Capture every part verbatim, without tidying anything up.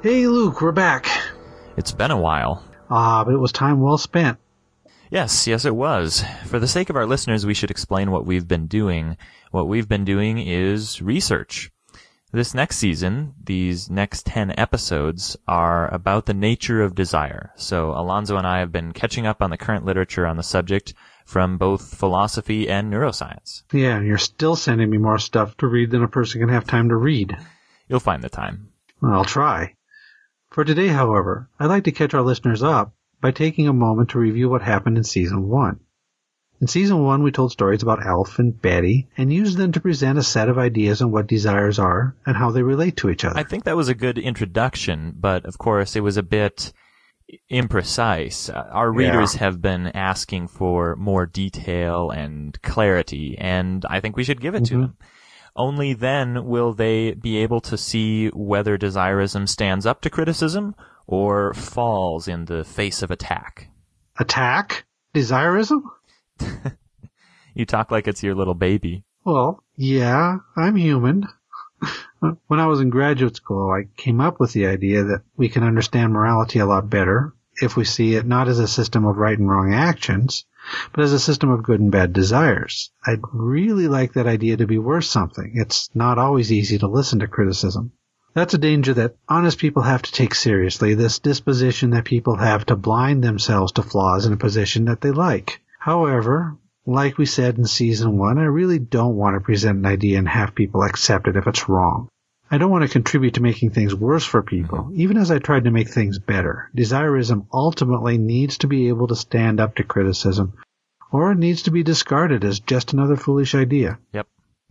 Hey, Luke, we're back. It's been a while. Ah, but it was time well spent. Yes, yes it was. For the sake of our listeners, we should explain what we've been doing. What we've been doing is research. This next season, these next ten episodes, are about the nature of desire. So Alonzo and I have been catching up on the current literature on the subject from both philosophy and neuroscience. Yeah, and you're still sending me more stuff to read than a person can have time to read. You'll find the time. I'll try. For today, however, I'd like to catch our listeners up by taking a moment to review what happened in Season one. In Season one, we told stories about Alf and Betty and used them to present a set of ideas on what desires are and how they relate to each other. I think that was a good introduction, but of course it was a bit imprecise. Our readers Yeah. have been asking for more detail and clarity, and I think we should give it Mm-hmm. to them. Only then will they be able to see whether desirism stands up to criticism or falls in the face of attack. Attack? Desirism? You talk like it's your little baby. Well, yeah, I'm human. When I was in graduate school, I came up with the idea that we can understand morality a lot better if we see it not as a system of right and wrong actions, but as a system of good and bad desires. I'd really like that idea to be worth something. It's not always easy to listen to criticism. That's a danger that honest people have to take seriously, this disposition that people have to blind themselves to flaws in a position that they like. However, like we said in Season one, I really don't want to present an idea and have people accept it if it's wrong. I don't want to contribute to making things worse for people, even as I tried to make things better. Desirism ultimately needs to be able to stand up to criticism, or it needs to be discarded as just another foolish idea. Yep.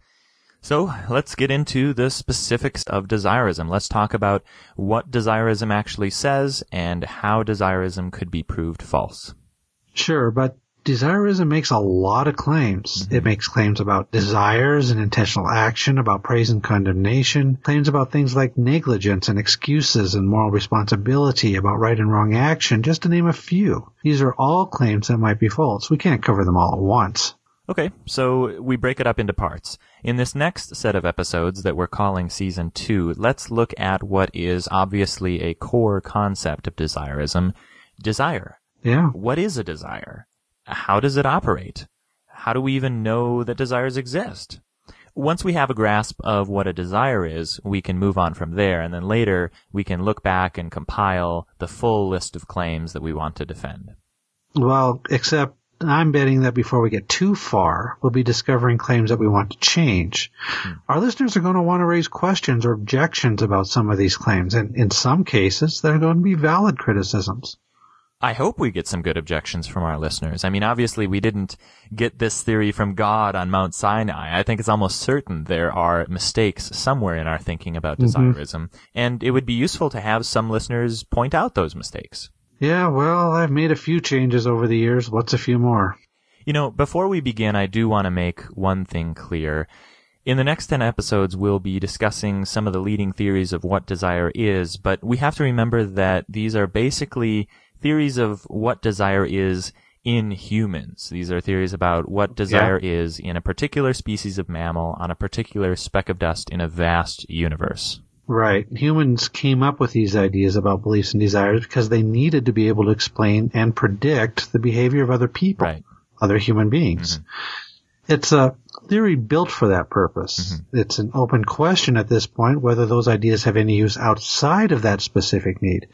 So let's get into the specifics of desirism. Let's talk about what desirism actually says and how desirism could be proved false. Sure, but desirism makes a lot of claims. Mm-hmm. It makes claims about desires and intentional action, about praise and condemnation, claims about things like negligence and excuses and moral responsibility, about right and wrong action, just to name a few. These are all claims that might be false. We can't cover them all at once. Okay, so we break it up into parts. In this next set of episodes that we're calling Season two, let's look at what is obviously a core concept of desirism, desire. Yeah. What is a desire? How does it operate? How do we even know that desires exist? Once we have a grasp of what a desire is, we can move on from there, and then later we can look back and compile the full list of claims that we want to defend. Well, except I'm betting that before we get too far, we'll be discovering claims that we want to change. Hmm. Our listeners are going to want to raise questions or objections about some of these claims, and in some cases, they're going to be valid criticisms. I hope we get some good objections from our listeners. I mean, obviously, we didn't get this theory from God on Mount Sinai. I think it's almost certain there are mistakes somewhere in our thinking about Mm-hmm. desirism, and it would be useful to have some listeners point out those mistakes. Yeah, well, I've made a few changes over the years. What's a few more? You know, before we begin, I do want to make one thing clear. In the next ten episodes, we'll be discussing some of the leading theories of what desire is, but we have to remember that these are basically theories of what desire is in humans. These are theories about what desire yeah. is in a particular species of mammal on a particular speck of dust in a vast universe. Right. Humans came up with these ideas about beliefs and desires because they needed to be able to explain and predict the behavior of other people, right. other human beings. Mm-hmm. It's a theory built for that purpose. Mm-hmm. It's an open question at this point whether those ideas have any use outside of that specific need.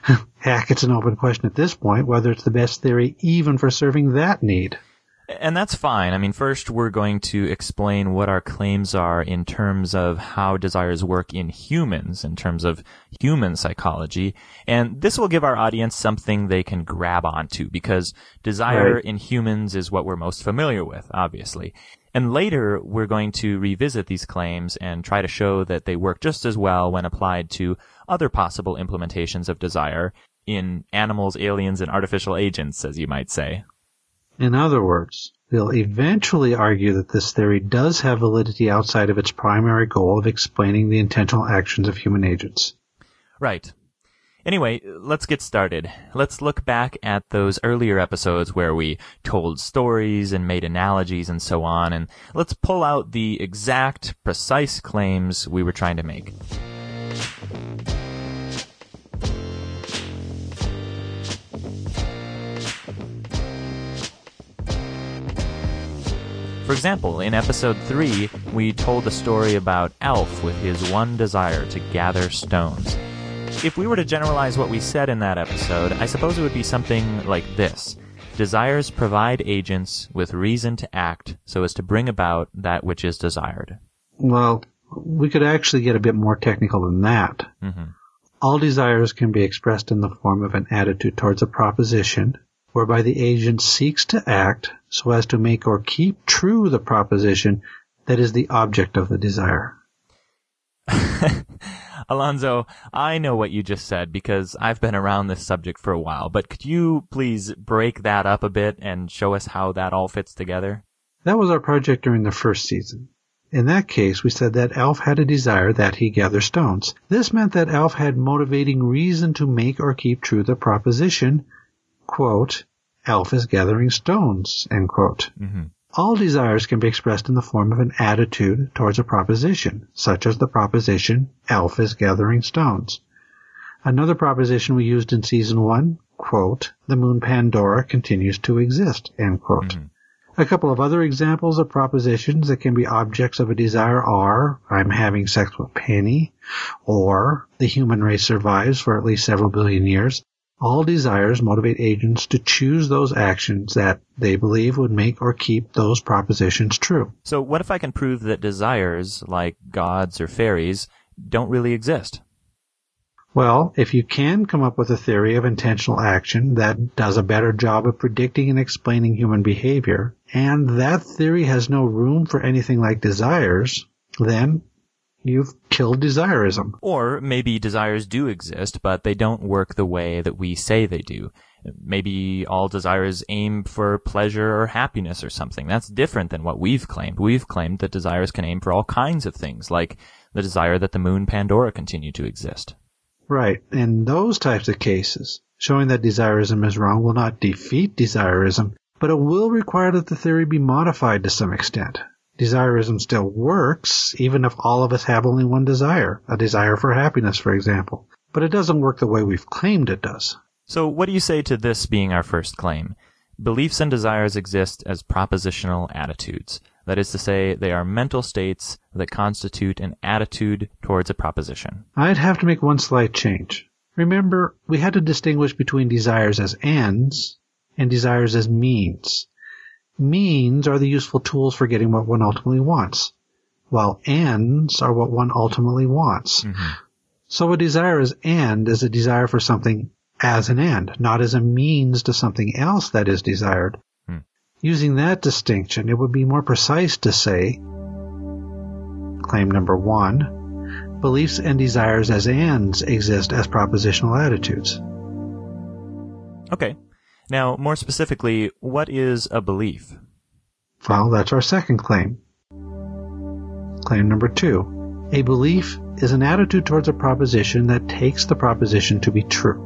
Heck, it's an open question at this point whether it's the best theory even for serving that need. And that's fine. I mean, first we're going to explain what our claims are in terms of how desires work in humans, in terms of human psychology. And this will give our audience something they can grab onto, because desire right. in humans is what we're most familiar with, obviously. And later we're going to revisit these claims and try to show that they work just as well when applied to other possible implementations of desire in animals, aliens, and artificial agents, as you might say. In other words, we'll eventually argue that this theory does have validity outside of its primary goal of explaining the intentional actions of human agents. Right. Anyway, let's get started. Let's look back at those earlier episodes where we told stories and made analogies and so on, and let's pull out the exact, precise claims we were trying to make. For example, in episode three, we told the story about Elf with his one desire to gather stones. If we were to generalize what we said in that episode, I suppose it would be something like this. Desires provide agents with reason to act so as to bring about that which is desired. Well, we could actually get a bit more technical than that. Mm-hmm. All desires can be expressed in the form of an attitude towards a proposition, whereby the agent seeks to act so as to make or keep true the proposition that is the object of the desire. Alonzo, I know what you just said because I've been around this subject for a while, but could you please break that up a bit and show us how that all fits together? That was our project during the first season. In that case, we said that Elf had a desire that he gather stones. This meant that Elf had motivating reason to make or keep true the proposition, quote, Elf is gathering stones, end quote. Mm-hmm. All desires can be expressed in the form of an attitude towards a proposition, such as the proposition, Elf is gathering stones. Another proposition we used in season one, quote, the moon Pandora continues to exist, end quote. Mm-hmm. A couple of other examples of propositions that can be objects of a desire are, I'm having sex with Penny, or the human race survives for at least several billion years. All desires motivate agents to choose those actions that they believe would make or keep those propositions true. So what if I can prove that desires, like gods or fairies, don't really exist? Well, if you can come up with a theory of intentional action that does a better job of predicting and explaining human behavior, and that theory has no room for anything like desires, then you've killed desirism. Or maybe desires do exist, but they don't work the way that we say they do. Maybe all desires aim for pleasure or happiness or something. That's different than what we've claimed. We've claimed that desires can aim for all kinds of things, like the desire that the moon Pandora continue to exist. Right. In those types of cases, showing that desirism is wrong will not defeat desirism, but it will require that the theory be modified to some extent. Desirism still works, even if all of us have only one desire, a desire for happiness, for example. But it doesn't work the way we've claimed it does. So what do you say to this being our first claim? Beliefs and desires exist as propositional attitudes. That is to say, they are mental states that constitute an attitude towards a proposition. I'd have to make one slight change. Remember, we had to distinguish between desires as ends and desires as means. Means are the useful tools for getting what one ultimately wants, while ends are what one ultimately wants. Mm-hmm. So a desire as end is a desire for something as an end, not as a means to something else that is desired. Hmm. Using that distinction, it would be more precise to say, claim number one, beliefs and desires as ends exist as propositional attitudes. Okay. Now, more specifically, what is a belief? Well, that's our second claim. Claim number two. A belief is an attitude towards a proposition that takes the proposition to be true.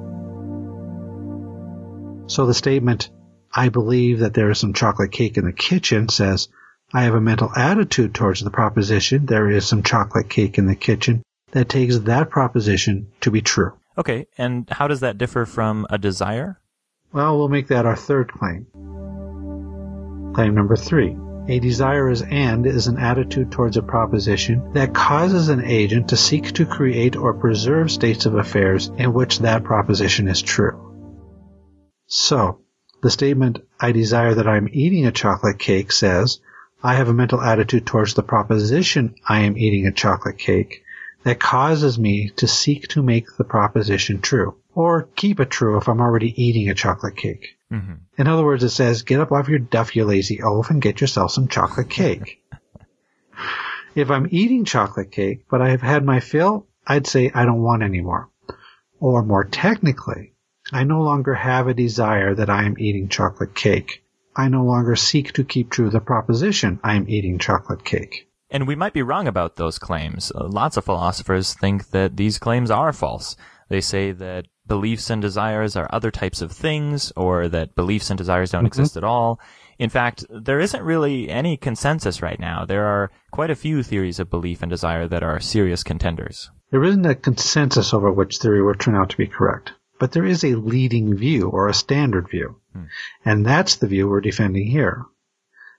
So the statement, I believe that there is some chocolate cake in the kitchen, says, I have a mental attitude towards the proposition there is some chocolate cake in the kitchen that takes that proposition to be true. Okay, and how does that differ from a desire? Well, we'll make that our third claim. Claim number three. A desire as end is an attitude towards a proposition that causes an agent to seek to create or preserve states of affairs in which that proposition is true. So, the statement, I desire that I am eating a chocolate cake, says, I have a mental attitude towards the proposition I am eating a chocolate cake that causes me to seek to make the proposition true, or keep it true if I'm already eating a chocolate cake. Mm-hmm. In other words, it says, get up off your duff, you lazy oaf, and get yourself some chocolate cake. If I'm eating chocolate cake, but I have had my fill, I'd say I don't want any more. Or more technically, I no longer have a desire that I am eating chocolate cake. I no longer seek to keep true the proposition I am eating chocolate cake. And we might be wrong about those claims. Uh, lots of philosophers think that these claims are false. They say that beliefs and desires are other types of things, or that beliefs and desires don't mm-hmm. exist at all. In fact, there isn't really any consensus right now. There are quite a few theories of belief and desire that are serious contenders. There isn't a consensus over which theory will turn out to be correct, but there is a leading view or a standard view, hmm. and that's the view we're defending here.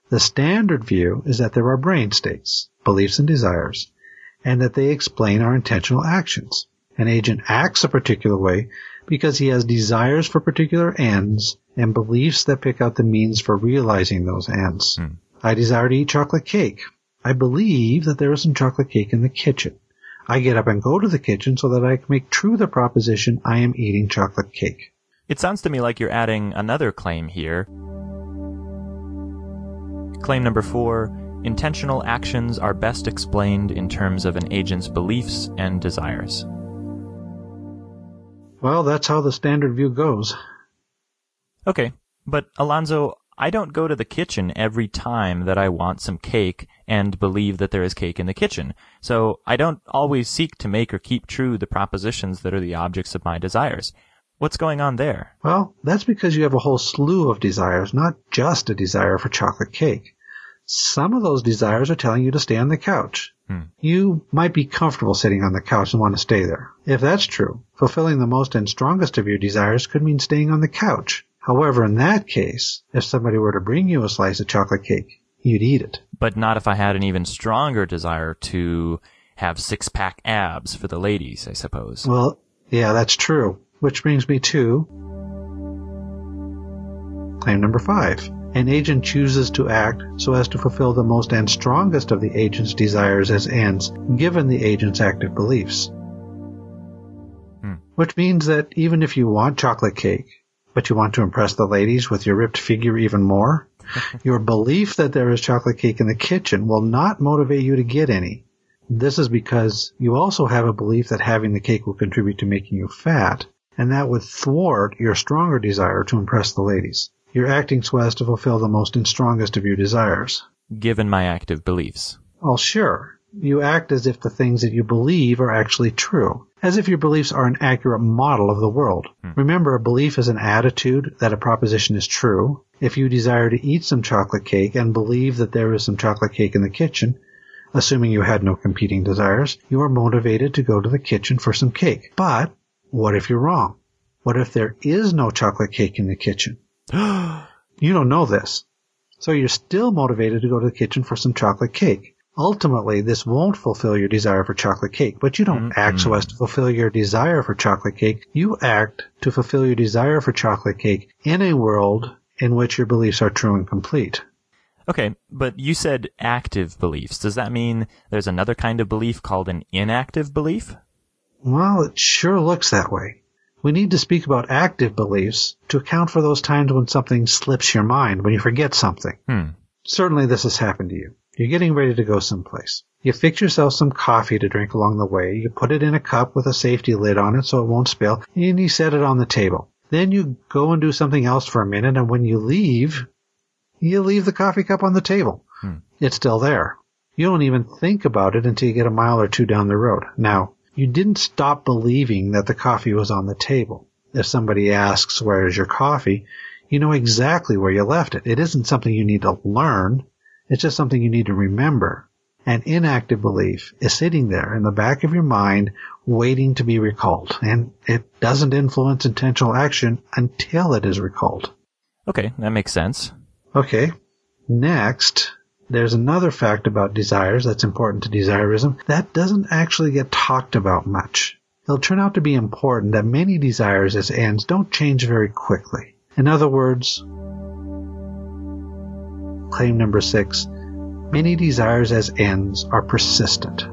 The standard view is that there are brain states, beliefs and desires, and that they explain our intentional actions. An agent acts a particular way because he has desires for particular ends and beliefs that pick out the means for realizing those ends. Hmm. I desire to eat chocolate cake. I believe that there is some chocolate cake in the kitchen. I get up and go to the kitchen so that I can make true the proposition I am eating chocolate cake. It sounds to me like you're adding another claim here. Claim number four, intentional actions are best explained in terms of an agent's beliefs and desires. Well, that's how the standard view goes. Okay, but Alonzo, I don't go to the kitchen every time that I want some cake and believe that there is cake in the kitchen. So I don't always seek to make or keep true the propositions that are the objects of my desires. What's going on there? Well, that's because you have a whole slew of desires, not just a desire for chocolate cake. Some of those desires are telling you to stay on the couch. Hmm. You might be comfortable sitting on the couch and want to stay there. If that's true, fulfilling the most and strongest of your desires could mean staying on the couch. However, in that case, if somebody were to bring you a slice of chocolate cake, you'd eat it. But not if I had an even stronger desire to have six-pack abs for the ladies, I suppose. Well, yeah, that's true. Which brings me to claim number five. An agent chooses to act so as to fulfill the most and strongest of the agent's desires as ends, given the agent's active beliefs. Hmm. Which means that even if you want chocolate cake, but you want to impress the ladies with your ripped figure even more, your belief that there is chocolate cake in the kitchen will not motivate you to get any. This is because you also have a belief that having the cake will contribute to making you fat, and that would thwart your stronger desire to impress the ladies. You're acting so as to fulfill the most and strongest of your desires. Given my active beliefs. Well, sure. You act as if the things that you believe are actually true, as if your beliefs are an accurate model of the world. Hmm. Remember, a belief is an attitude that a proposition is true. If you desire to eat some chocolate cake and believe that there is some chocolate cake in the kitchen, assuming you had no competing desires, you are motivated to go to the kitchen for some cake. But what if you're wrong? What if there is no chocolate cake in the kitchen? You don't know this. So you're still motivated to go to the kitchen for some chocolate cake. Ultimately, this won't fulfill your desire for chocolate cake, but you don't mm-hmm. act so as to fulfill your desire for chocolate cake. You act to fulfill your desire for chocolate cake in a world in which your beliefs are true and complete. Okay, but you said active beliefs. Does that mean there's another kind of belief called an inactive belief? Well, it sure looks that way. We need to speak about active beliefs to account for those times when something slips your mind, when you forget something. Hmm. Certainly this has happened to you. You're getting ready to go someplace. You fix yourself some coffee to drink along the way. You put it in a cup with a safety lid on it so it won't spill, and you set it on the table. Then you go and do something else for a minute, and when you leave, you leave the coffee cup on the table. Hmm. It's still there. You don't even think about it until you get a mile or two down the road. Now, you didn't stop believing that the coffee was on the table. If somebody asks, where is your coffee? You know exactly where you left it. It isn't something you need to learn. It's just something you need to remember. An inactive belief is sitting there in the back of your mind waiting to be recalled, and it doesn't influence intentional action until it is recalled. Okay, that makes sense. Okay. Next, there's another fact about desires that's important to desirism that doesn't actually get talked about much. It'll turn out to be important that many desires as ends don't change very quickly. In other words, claim number six, many desires as ends are persistent.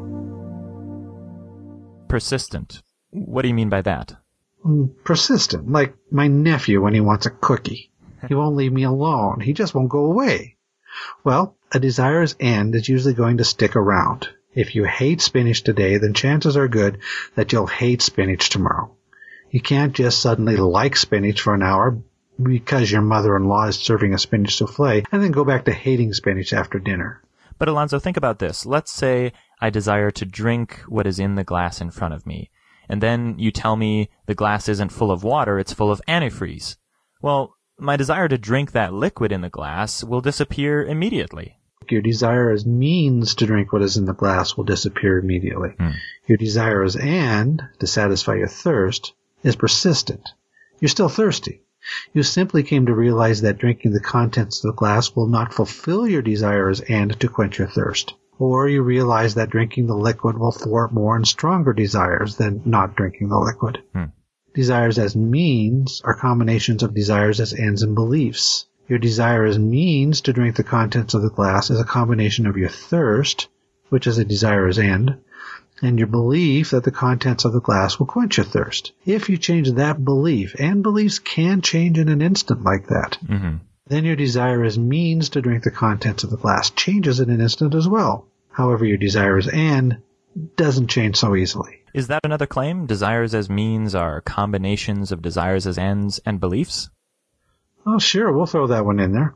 Persistent? What do you mean by that? Mm, persistent, like my nephew when he wants a cookie. He won't leave me alone. He just won't go away. Well, a desire's end is usually going to stick around. If you hate spinach today, then chances are good that you'll hate spinach tomorrow. You can't just suddenly like spinach for an hour because your mother-in-law is serving a spinach souffle and then go back to hating spinach after dinner. But Alonzo, think about this. Let's say I desire to drink what is in the glass in front of me, and then you tell me the glass isn't full of water, it's full of antifreeze. Well, my desire to drink that liquid in the glass will disappear immediately. Your desire as means to drink what is in the glass will disappear immediately. Hmm. Your desire as end, to satisfy your thirst, is persistent. You're still thirsty. You simply came to realize that drinking the contents of the glass will not fulfill your desire as end to quench your thirst. Or you realize that drinking the liquid will thwart more and stronger desires than not drinking the liquid. Hmm. Desires as means are combinations of desires as ends and beliefs. Your desire as means to drink the contents of the glass is a combination of your thirst, which is a desire as end, and your belief that the contents of the glass will quench your thirst. If you change that belief, and beliefs can change in an instant like that, mm-hmm. then your desire as means to drink the contents of the glass changes in an instant as well. However, your desire as end doesn't change so easily. Is that another claim? Desires as means are combinations of desires as ends and beliefs? Oh, sure, we'll throw that one in there.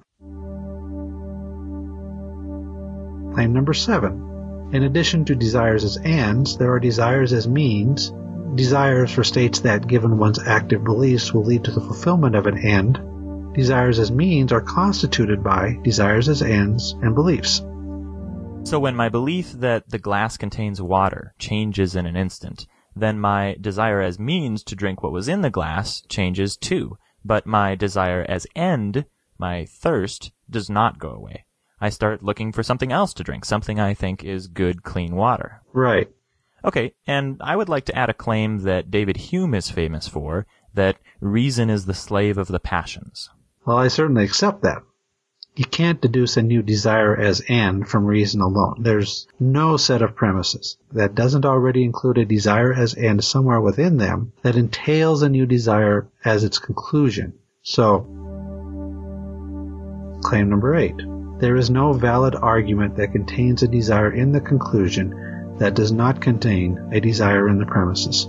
Claim number seven. In addition to desires as ends, there are desires as means. Desires for states that, given one's active beliefs, will lead to the fulfillment of an end. Desires as means are constituted by desires as ends and beliefs. So when my belief that the glass contains water changes in an instant, then my desire as means to drink what was in the glass changes too. But my desire as end, my thirst, does not go away. I start looking for something else to drink, something I think is good, clean water. Right. Okay, and I would like to add a claim that David Hume is famous for, that reason is the slave of the passions. Well, I certainly accept that. You can't deduce a new desire as end from reason alone. There's no set of premises that doesn't already include a desire as end somewhere within them that entails a new desire as its conclusion. So, claim number eight. There is no valid argument that contains a desire in the conclusion that does not contain a desire in the premises.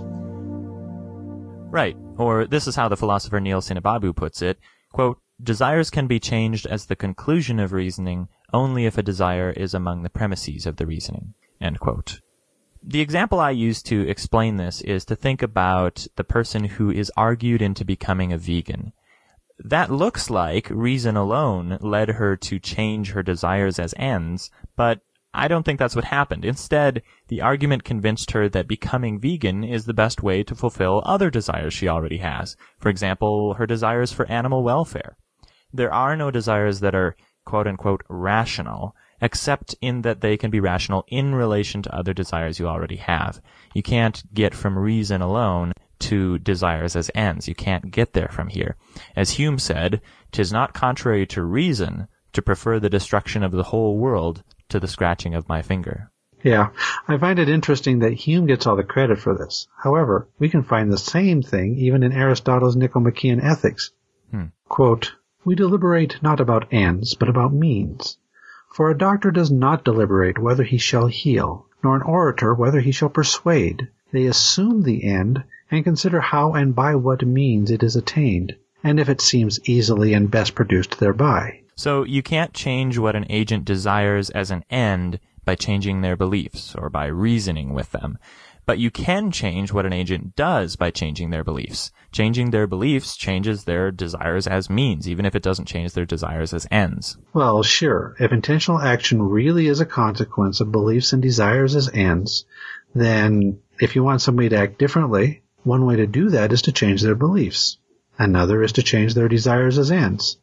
Right. Or this is how the philosopher Neil Sinababu puts it, quote, desires can be changed as the conclusion of reasoning only if a desire is among the premises of the reasoning. End quote. The example I use to explain this is to think about the person who is argued into becoming a vegan. That looks like reason alone led her to change her desires as ends, but I don't think that's what happened. Instead, the argument convinced her that becoming vegan is the best way to fulfill other desires she already has. For example, her desires for animal welfare. There are no desires that are quote-unquote rational, except in that they can be rational in relation to other desires you already have. You can't get from reason alone to desires as ends. You can't get there from here. As Hume said, "'Tis not contrary to reason to prefer the destruction of the whole world to the scratching of my finger." Yeah, I find it interesting that Hume gets all the credit for this. However, we can find the same thing even in Aristotle's Nicomachean Ethics. Hmm. Quote, "We deliberate not about ends, but about means. For a doctor does not deliberate whether he shall heal, nor an orator whether he shall persuade. They assume the end, and consider how and by what means it is attained, and if it seems easily and best produced thereby." So you can't change what an agent desires as an end by changing their beliefs or by reasoning with them. But you can change what an agent does by changing their beliefs. Changing their beliefs changes their desires as means, even if it doesn't change their desires as ends. Well, sure. If intentional action really is a consequence of beliefs and desires as ends, then if you want somebody to act differently, one way to do that is to change their beliefs. Another is to change their desires as ends.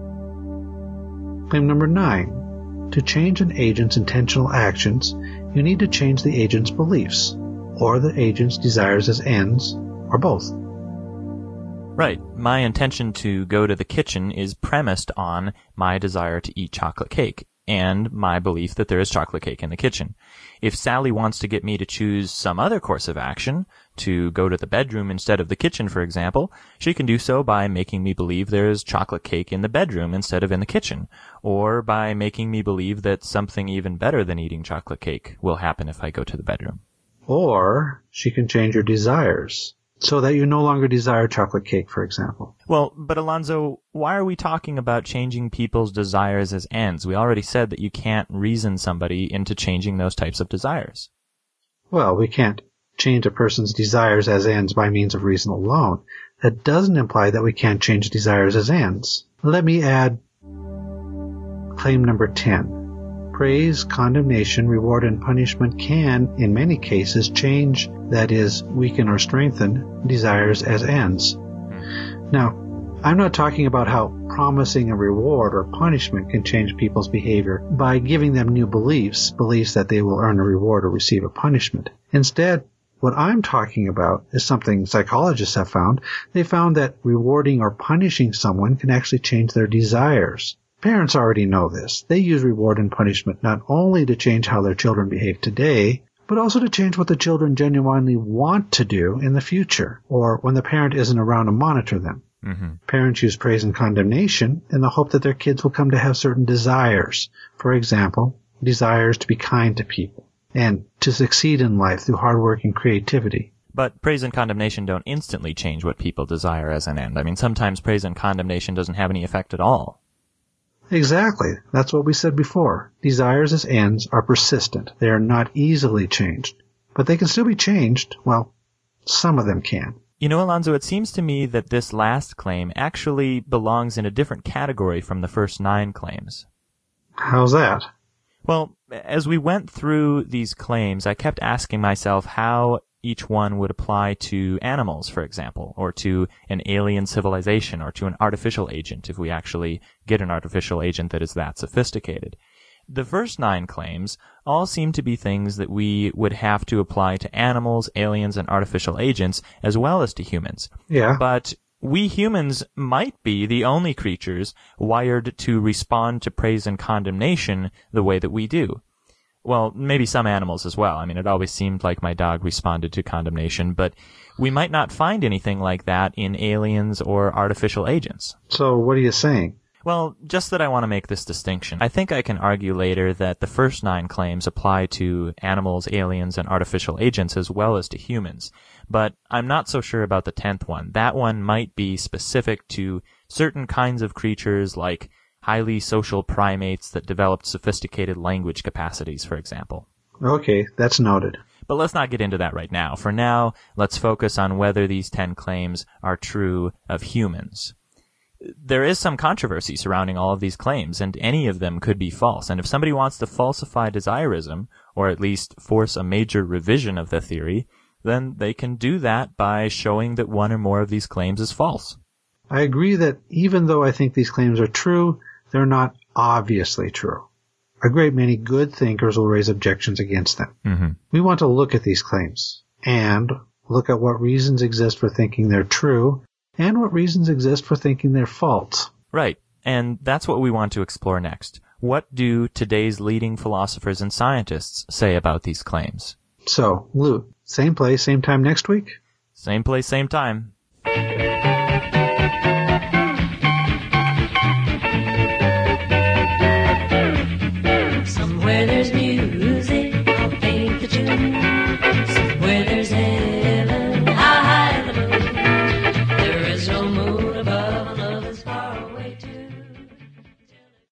Claim number nine. To change an agent's intentional actions, you need to change the agent's beliefs, or the agent's desires as ends, or both. Right. My intention to go to the kitchen is premised on my desire to eat chocolate cake, and my belief that there is chocolate cake in the kitchen. If Sally wants to get me to choose some other course of action, to go to the bedroom instead of the kitchen, for example, she can do so by making me believe there is chocolate cake in the bedroom instead of in the kitchen, or by making me believe that something even better than eating chocolate cake will happen if I go to the bedroom. Or she can change your desires, so that you no longer desire chocolate cake, for example. Well, but Alonzo, why are we talking about changing people's desires as ends? We already said that you can't reason somebody into changing those types of desires. Well, we can't change a person's desires as ends by means of reason alone. That doesn't imply that we can't change desires as ends. Let me add claim number ten. Praise, condemnation, reward, and punishment can, in many cases, change, that is, weaken or strengthen, desires as ends. Now, I'm not talking about how promising a reward or punishment can change people's behavior by giving them new beliefs, beliefs that they will earn a reward or receive a punishment. Instead, what I'm talking about is something psychologists have found. They found that rewarding or punishing someone can actually change their desires. Parents already know this. They use reward and punishment not only to change how their children behave today, but also to change what the children genuinely want to do in the future, or when the parent isn't around to monitor them. Mm-hmm. Parents use praise and condemnation in the hope that their kids will come to have certain desires. For example, desires to be kind to people and to succeed in life through hard work and creativity. But praise and condemnation don't instantly change what people desire as an end. I mean, sometimes praise and condemnation doesn't have any effect at all. Exactly. That's what we said before. Desires as ends are persistent. They are not easily changed. But they can still be changed. Well, some of them can. You know, Alonzo, it seems to me that this last claim actually belongs in a different category from the first nine claims. How's that? Well, as we went through these claims, I kept asking myself how each one would apply to animals, for example, or to an alien civilization, or to an artificial agent, if we actually get an artificial agent that is that sophisticated. The first nine claims all seem to be things that we would have to apply to animals, aliens, and artificial agents, as well as to humans. Yeah. But we humans might be the only creatures wired to respond to praise and condemnation the way that we do. Well, maybe some animals as well. I mean, it always seemed like my dog responded to condemnation, but we might not find anything like that in aliens or artificial agents. So what are you saying? Well, just that I want to make this distinction. I think I can argue later that the first nine claims apply to animals, aliens, and artificial agents as well as to humans. But I'm not so sure about the tenth one. That one might be specific to certain kinds of creatures like highly social primates that developed sophisticated language capacities, for example. Okay, that's noted. But let's not get into that right now. For now, let's focus on whether these ten claims are true of humans. There is some controversy surrounding all of these claims, and any of them could be false. And if somebody wants to falsify desirism, or at least force a major revision of the theory, then they can do that by showing that one or more of these claims is false. I agree that even though I think these claims are true, they're not obviously true. A great many good thinkers will raise objections against them. Mm-hmm. We want to look at these claims and look at what reasons exist for thinking they're true and what reasons exist for thinking they're false. Right. And that's what we want to explore next. What do today's leading philosophers and scientists say about these claims? So, Luke, same place, same time next week? Same place, same time.